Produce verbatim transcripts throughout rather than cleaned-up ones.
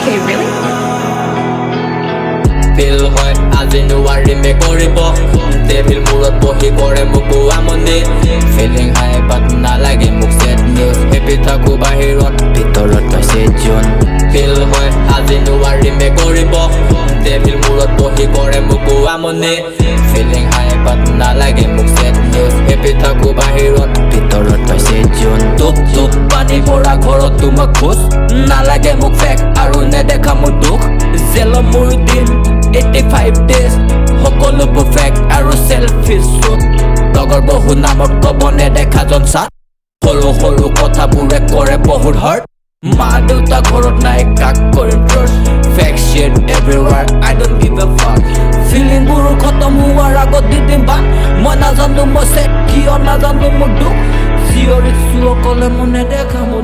Okay, really? Feel hoy আজি নোৱাৰি মে কৰিব devil মূৰত বহি কৰে মোক আমনি feeling high but নালাগে মোক sad news happy থাকো বাহিৰত ভিতৰত পাইছে জোন feel hoy আজি নোৱাৰি মে কৰিব devil মূৰত বহি কৰে মোক আমনি feeling high but নালাগে মোক sad news happy থাকো বাহিৰত ভিতৰত পাইছে জোন টুপ টুপ পানী পৰা ঘৰত তোমাক খোজ নালাগে মোক ফেক আৰু নেদেখা মোৰ দুখ জেল মোৰ দিন eighty-five days সকলো perfect আৰু selfish লগৰ বহু নামত কব নেদেখা জন সাত সৰু সৰু কথাবোৰে কৰে বহুত hurt মা দেউতা ঘৰত নাই কাক কৰিম trust fake shit everywhere I don't give a fuck feeling বোৰ খতম হোৱাৰ আগত দি দিম বান মই নাজানো মই চেক কিয় নাজানো মোৰ দুখ চিঞৰিছো অকলে মনে দেখা মোৰ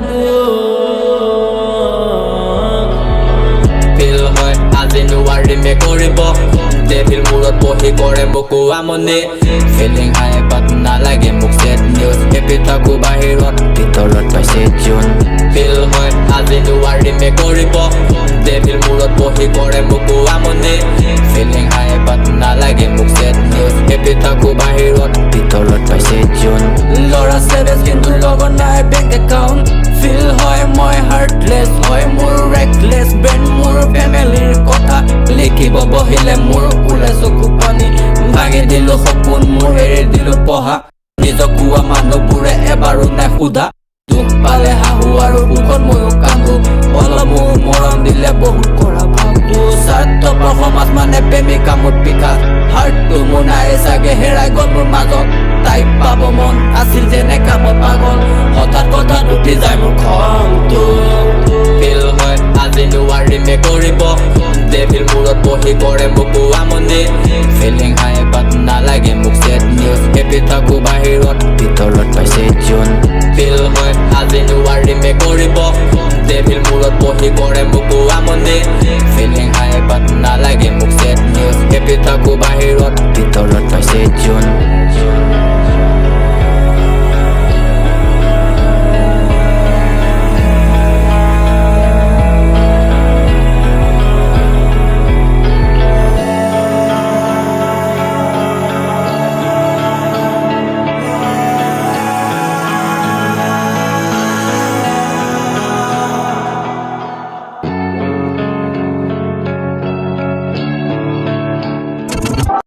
feel হয় আজি নোৱাৰি মে কৰিব devil মূৰত বহি কৰে মোক আমনি feeling high but নালাগে মোক sad news happy থাকো বাহিৰত ভিতৰত পাইছে জোন feel হয় আজি নোৱাৰি মে কৰিব devil মূৰত বহি কৰে মোক আমনি feeling high but নালাগে মোক sad news happy থাকো বাহিৰত ভিতৰত পাইছে জোন লৰা সেভেজ কিন্তু লগৰ নাই বেংক একাউণ্ট feel হয় মই heartless হয় মোৰ reckless brain মোৰ ফেমিলিৰ কথা লিখিব বহিলে মোৰ উলে চকু পানী ভাঙি দিলো সপোন মোৰ এৰি দিলো পঢ়া নিজক কোৱা মানুহবোৰে এবাৰো নেসোধা দুখ পালে হাহু আৰু বুকত ময়ো কান্দো অলপ মোৰ মৰম দিলে বহুত কৰা ভাবো স্বাৰ্থপৰ সমাজ মানে প্ৰেমিকা মোৰ পিঠা হাৰ্টটো মোৰ নাই চাগে হেৰাই গ'ল মোৰ মাজত তাইক পাব মন আছিল যেনে কামত পাগল হঠাৎ কথাত উঠি যায় মোৰ খংটো feel হয় আজি নোৱাৰি মে কৰিব devil মূৰত বহি কৰে মোক আমনি feeling high but নালাগে মোক sad news happy থাকো বাহিৰত ভিতৰত